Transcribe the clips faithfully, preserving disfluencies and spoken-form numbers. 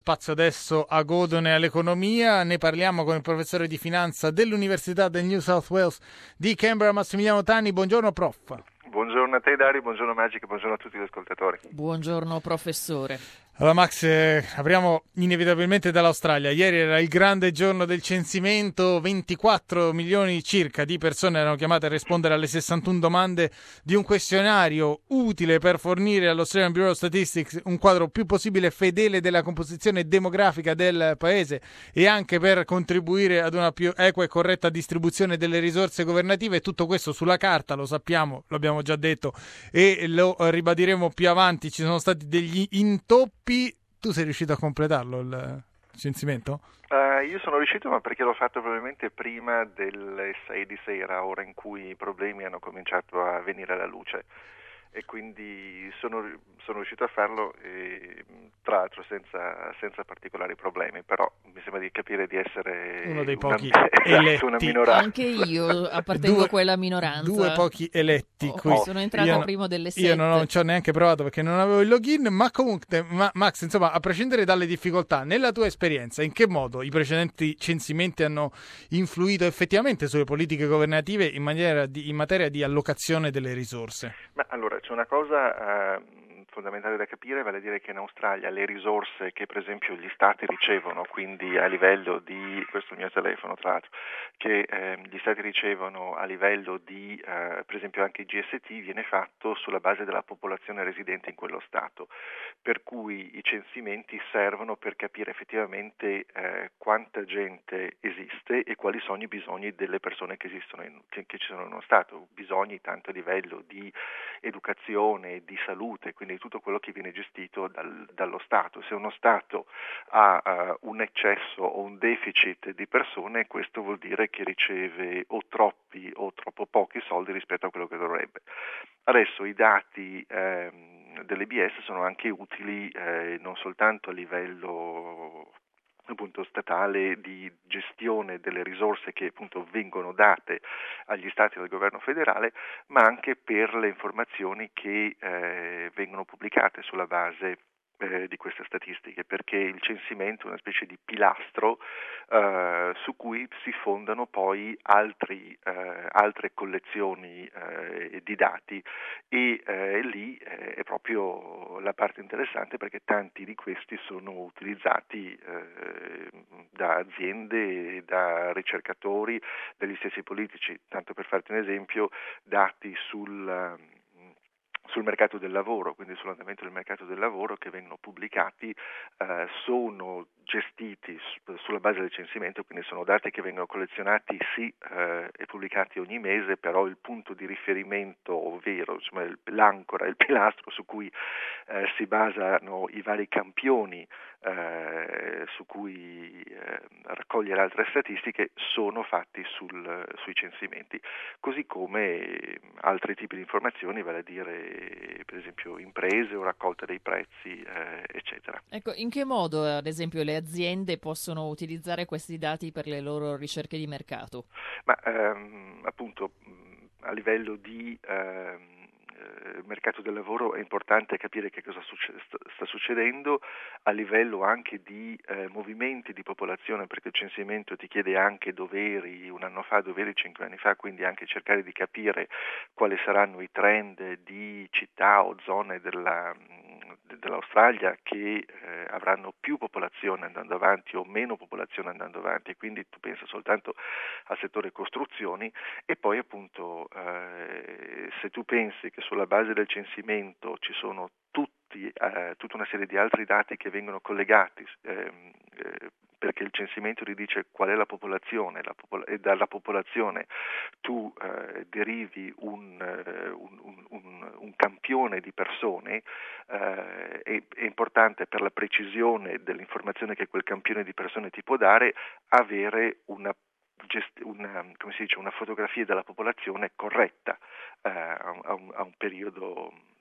Spazio adesso a Godone all'economia, ne parliamo con il professore di finanza dell'Università del New South Wales di Canberra, Massimiliano Tanni. Buongiorno prof. Buongiorno a te Dario, buongiorno Magic e buongiorno a tutti gli ascoltatori. Buongiorno professore. Allora Max, eh, apriamo inevitabilmente dall'Australia. Ieri era il grande giorno del censimento, ventiquattro milioni circa di persone erano chiamate a rispondere alle sessantuno domande di un questionario utile per fornire all'Australian Bureau of Statistics un quadro più possibile fedele della composizione demografica del paese e anche per contribuire ad una più equa e corretta distribuzione delle risorse governative. Tutto questo sulla carta, lo sappiamo, lo abbiamo già detto e lo ribadiremo più avanti. Ci sono stati degli intoppi. Tu sei riuscito a completarlo il censimento? Uh, io sono riuscito, ma perché l'ho fatto probabilmente prima delle sei di sera, ora in cui i problemi hanno cominciato a venire alla luce, e quindi sono, sono riuscito a farlo, e, tra l'altro senza, senza particolari problemi, però mi sembra di capire di essere uno dei una, pochi esatto, eletti. una minoranza. Anche io appartengo due, a quella minoranza. Due pochi eletti. Oh, qui. sono entrata io, prima delle sette. Io non, ho, non ci ho neanche provato perché non avevo il login, ma comunque, ma, Max, insomma, a prescindere dalle difficoltà, nella tua esperienza, in che modo i precedenti censimenti hanno influito effettivamente sulle politiche governative in, maniera di, in materia di allocazione delle risorse? Ma allora, c'è una cosa uh, fondamentale da capire, vale a dire che in Australia le risorse che per esempio gli stati ricevono, quindi a livello di, questo è il mio telefono tra l'altro, che eh, gli stati ricevono a livello di, eh, per esempio anche il G S T, viene fatto sulla base della popolazione residente in quello stato, per cui i censimenti servono per capire effettivamente eh, quanta gente esiste e quali sono i bisogni delle persone che esistono in, che, che ci sono in uno stato, bisogni tanto a livello di educazione, di salute, quindi tutto quello che viene gestito dal, dallo Stato. Se uno Stato ha uh, un eccesso o un deficit di persone, questo vuol dire che riceve o troppi o troppo pochi soldi rispetto a quello che dovrebbe. Adesso i dati ehm, dell'E B S sono anche utili eh, non soltanto a livello appunto statale di gestione delle risorse che appunto vengono date agli stati e al governo federale, ma anche per le informazioni che eh, vengono pubblicate sulla base eh, di queste statistiche, perché il censimento è una specie di pilastro eh, su cui si fondano poi altri, eh, altre collezioni eh, di dati e eh, lì eh, è proprio la parte interessante, perché tanti di questi sono utilizzati eh, da aziende, da ricercatori, dagli stessi politici. Tanto per farti un esempio, dati sul sul mercato del lavoro, quindi sull'andamento del mercato del lavoro che vengono pubblicati, eh, sono gestiti su, sulla base del censimento, quindi sono dati che vengono collezionati sì eh, e pubblicati ogni mese, però il punto di riferimento, ovvero insomma, l'ancora, il pilastro su cui eh, si basano i vari campioni eh, su cui eh, raccogliere altre statistiche, sono fatti sul, sui censimenti, così come altri tipi di informazioni, vale a dire per esempio imprese o raccolta dei prezzi, eh, eccetera. Ecco, in che modo ad esempio le aziende possono utilizzare questi dati per le loro ricerche di mercato? Ma ehm, appunto a livello di ehm, mercato del lavoro è importante capire che cosa succe- sta succedendo a livello anche di eh, movimenti di popolazione, perché il censimento ti chiede anche dov'eri un anno fa, dov'eri cinque anni fa, quindi anche cercare di capire quali saranno i trend di città o zone della dell'Australia che eh, avranno più popolazione andando avanti o meno popolazione andando avanti, quindi tu pensa soltanto al settore costruzioni. E poi appunto eh, se tu pensi che sulla base del censimento ci sono tutti, eh, tutta una serie di altri dati che vengono collegati eh, eh, perché il censimento ti dice qual è la popolazione la popol- e dalla popolazione tu eh, derivi un, eh, un, un, un, un campione di persone, eh, è, è importante per la precisione dell'informazione che quel campione di persone ti può dare avere una Una, come si dice, una fotografia della popolazione corretta eh, a, un, a un periodo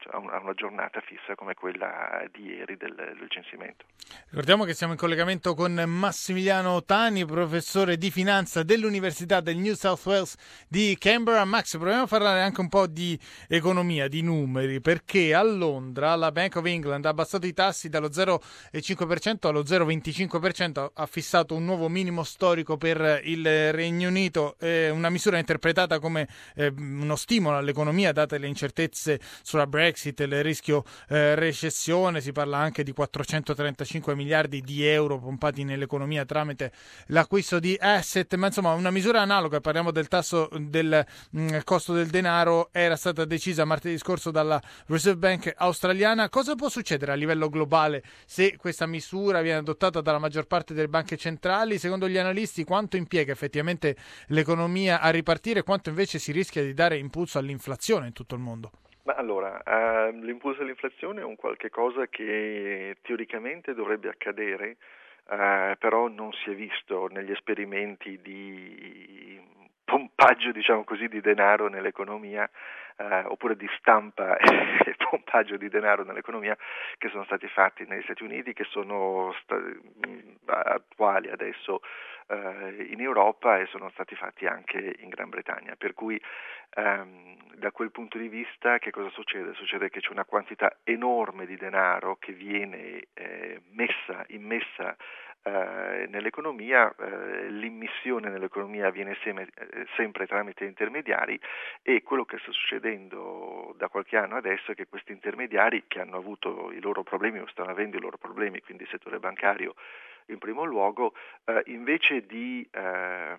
a una giornata fissa come quella di ieri del, del censimento. Ricordiamo che siamo in collegamento con Massimiliano Tani, professore di finanza dell'Università del New South Wales di Canberra. Max, proviamo a parlare anche un po' di economia, di numeri, perché a Londra la Bank of England ha abbassato i tassi dallo zero virgola cinque per cento allo zero virgola venticinque per cento, ha fissato un nuovo minimo storico per il Regno Unito, eh, una misura interpretata come eh, uno stimolo all'economia date le incertezze sulla Brexit, il rischio eh, recessione. Si parla anche di quattrocentotrentacinque miliardi di euro pompati nell'economia tramite l'acquisto di asset, ma insomma una misura analoga, parliamo del tasso del mh, costo del denaro, era stata decisa martedì scorso dalla Reserve Bank australiana. Cosa può succedere a livello globale se questa misura viene adottata dalla maggior parte delle banche centrali? Secondo gli analisti, quanto impiega effettivamente l'economia a ripartire, quanto invece si rischia di dare impulso all'inflazione in tutto il mondo? Ma allora, eh, l'impulso all'inflazione è un qualche cosa che teoricamente dovrebbe accadere, eh, però non si è visto negli esperimenti di pompaggio, diciamo così, di denaro nell'economia, eh, oppure di stampa e pompaggio di denaro nell'economia che sono stati fatti negli Stati Uniti, che sono sta- attuali adesso eh, in Europa e sono stati fatti anche in Gran Bretagna. Per cui ehm, da quel punto di vista che cosa succede? Succede che c'è una quantità enorme di denaro che viene eh, messa, immessa eh, nell'economia, eh, l'immissione nell'economia avviene sempre, eh, sempre tramite intermediari, e quello che sta succedendo da qualche anno adesso è che questi intermediari, che hanno avuto i loro problemi o stanno avendo i loro problemi, quindi il settore bancario in primo luogo, eh, invece di eh,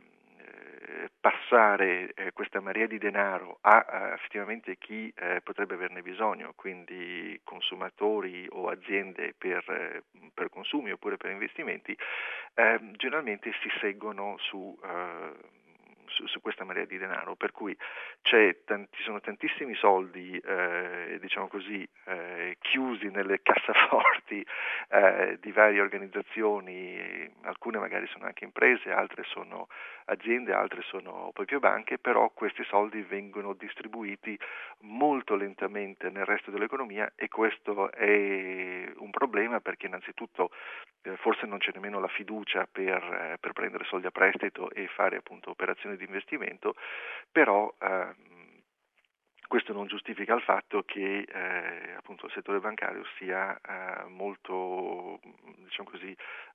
passare eh, questa marea di denaro a eh, effettivamente chi eh, potrebbe averne bisogno, quindi consumatori o aziende per, eh, per consumi oppure per investimenti, eh, generalmente si seggono su, eh, su, su questa marea di denaro, per cui c'è tanti, sono tantissimi soldi eh, diciamo così eh, chiusi nelle cassaforti eh, di varie organizzazioni, alcune magari sono anche imprese, altre sono aziende, altre sono proprio banche, però questi soldi vengono distribuiti molto lentamente nel resto dell'economia, e questo è un problema perché innanzitutto eh, forse non c'è nemmeno la fiducia per, eh, per prendere soldi a prestito e fare appunto operazioni di investimento, però eh, questo non giustifica il fatto che eh, appunto il settore bancario sia eh, molto, diciamo così,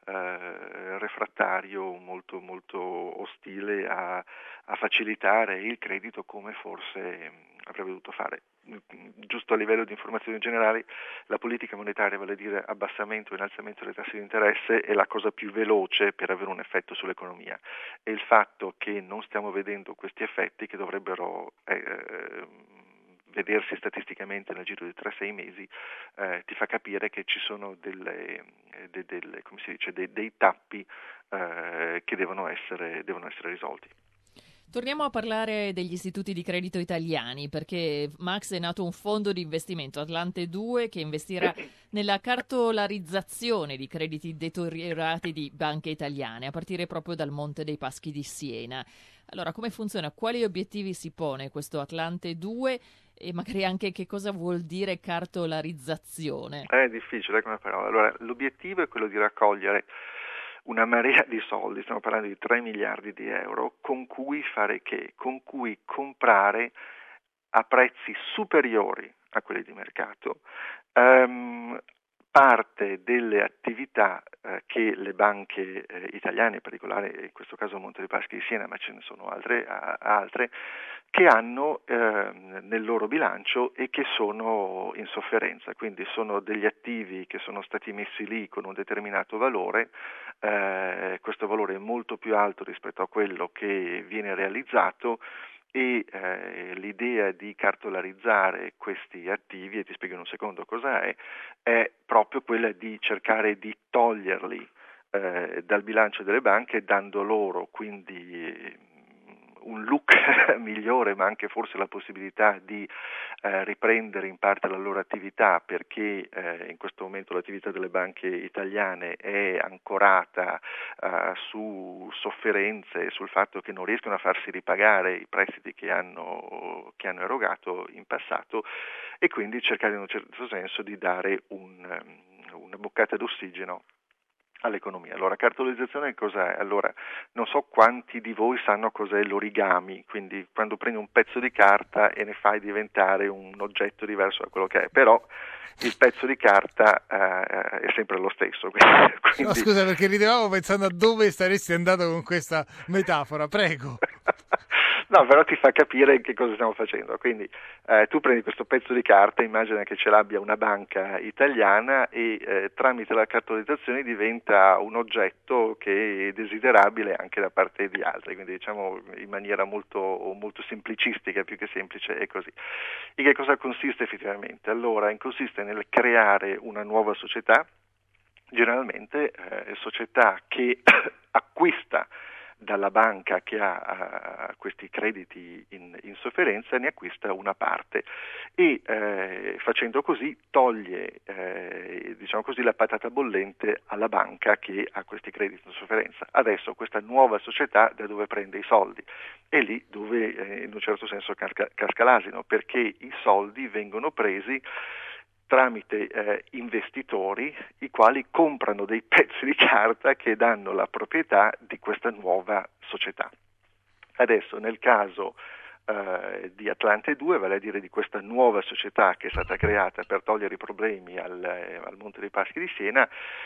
eh, refrattario, molto, molto ostile a, a facilitare il credito come forse avrebbe dovuto fare. Giusto a livello di informazioni generali, la politica monetaria, vale a dire abbassamento o innalzamento dei tassi di interesse, è la cosa più veloce per avere un effetto sull'economia, e il fatto che non stiamo vedendo questi effetti, che dovrebbero eh, vedersi statisticamente nel giro di tre sei mesi, eh, ti fa capire che ci sono delle, de, delle, come si dice, dei, dei tappi eh, che devono essere, devono essere risolti. Torniamo a parlare degli istituti di credito italiani, perché Max è nato un fondo di investimento, Atlante due, che investirà nella cartolarizzazione di crediti deteriorati di banche italiane, a partire proprio dal Monte dei Paschi di Siena. Allora, come funziona? Quali obiettivi si pone questo Atlante due e magari anche che cosa vuol dire cartolarizzazione? È difficile come parola. Allora, l'obiettivo è quello di raccogliere una marea di soldi, stiamo parlando di tre miliardi di euro, con cui fare che? Con cui comprare a prezzi superiori a quelli di mercato ehm, parte delle attività eh, che le banche eh, italiane, in particolare in questo caso Monte dei Paschi di Siena, ma ce ne sono altre, a, altre che hanno eh, nel loro bilancio e che sono in sofferenza, quindi sono degli attivi che sono stati messi lì con un determinato valore, eh, questo valore è molto più alto rispetto a quello che viene realizzato, e eh, l'idea di cartolarizzare questi attivi, e ti spiego in un secondo cosa è, è proprio quella di cercare di toglierli eh, dal bilancio delle banche, dando loro quindi un look migliore, ma anche forse la possibilità di eh, riprendere in parte la loro attività, perché eh, in questo momento l'attività delle banche italiane è ancorata eh, su sofferenze, sul fatto che non riescono a farsi ripagare i prestiti che hanno, che hanno erogato in passato, e quindi cercare in un certo senso di dare un, una boccata d'ossigeno all'economia. Allora, cartolarizzazione cos'è? Allora, non so quanti di voi sanno cos'è l'origami, quindi quando prendi un pezzo di carta e ne fai diventare un oggetto diverso da quello che è, però il pezzo di carta eh, è sempre lo stesso. Quindi, quindi... No, scusa, perché ridevamo pensando a dove saresti andato con questa metafora, prego. No, però ti fa capire che cosa stiamo facendo. Quindi eh, tu prendi questo pezzo di carta, immagina che ce l'abbia una banca italiana e eh, tramite la cartolarizzazione diventa un oggetto che è desiderabile anche da parte di altri, quindi diciamo in maniera molto, molto semplicistica, più che semplice è così. E che cosa consiste effettivamente? Allora, consiste nel creare una nuova società, generalmente eh, società che acquista dalla banca che ha uh, questi crediti in, in sofferenza, ne acquista una parte e eh, facendo così toglie eh, diciamo così la patata bollente alla banca che ha questi crediti in sofferenza. Adesso questa nuova società da dove prende i soldi? È lì dove eh, in un certo senso casca, casca l'asino, perché i soldi vengono presi tramite eh, investitori, i quali comprano dei pezzi di carta che danno la proprietà di questa nuova società. Adesso nel caso eh, di Atlante due, vale a dire di questa nuova società che è stata creata per togliere i problemi al, eh, al Monte dei Paschi di Siena,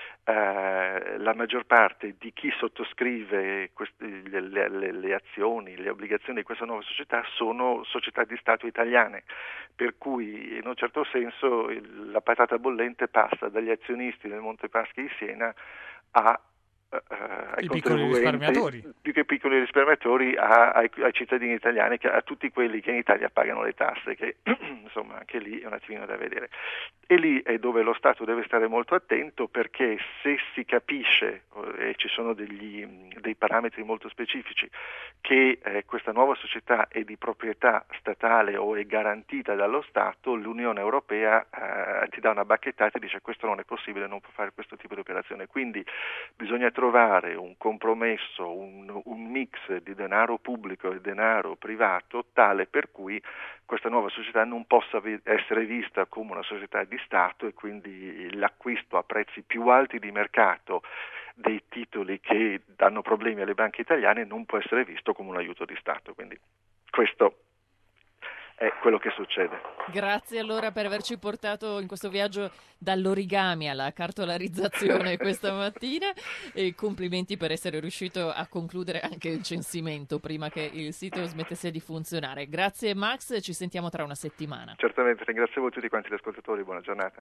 eh, la maggior parte di chi sottoscrive questi, le, le, le azioni, le obbligazioni di questa nuova società sono società di Stato italiane, per cui in un certo senso il, la patata bollente passa dagli azionisti del Monte Paschi di Siena a Uh, ai I piccoli risparmiatori, più che piccoli risparmiatori, a, ai, ai cittadini italiani, che, a tutti quelli che in Italia pagano le tasse, che insomma anche lì è un attimino da vedere. E lì è dove lo Stato deve stare molto attento, perché se si capisce, e ci sono degli, dei parametri molto specifici, che eh, questa nuova società è di proprietà statale o è garantita dallo Stato, l'Unione Europea eh, ti dà una bacchettata e dice questo non è possibile, non può fare questo tipo di operazione. Quindi bisogna trovare un compromesso, un, un mix di denaro pubblico e denaro privato tale per cui questa nuova società non possa vi- essere vista come una società di Stato, e quindi l'acquisto a prezzi più alti di mercato dei titoli che danno problemi alle banche italiane non può essere visto come un aiuto di Stato. Quindi questo è quello che succede. Grazie allora per averci portato in questo viaggio dall'origami alla cartolarizzazione questa mattina, e complimenti per essere riuscito a concludere anche il censimento prima che il sito smettesse di funzionare. Grazie Max, ci sentiamo tra una settimana. Certamente, ringrazio voi tutti quanti gli ascoltatori, buona giornata.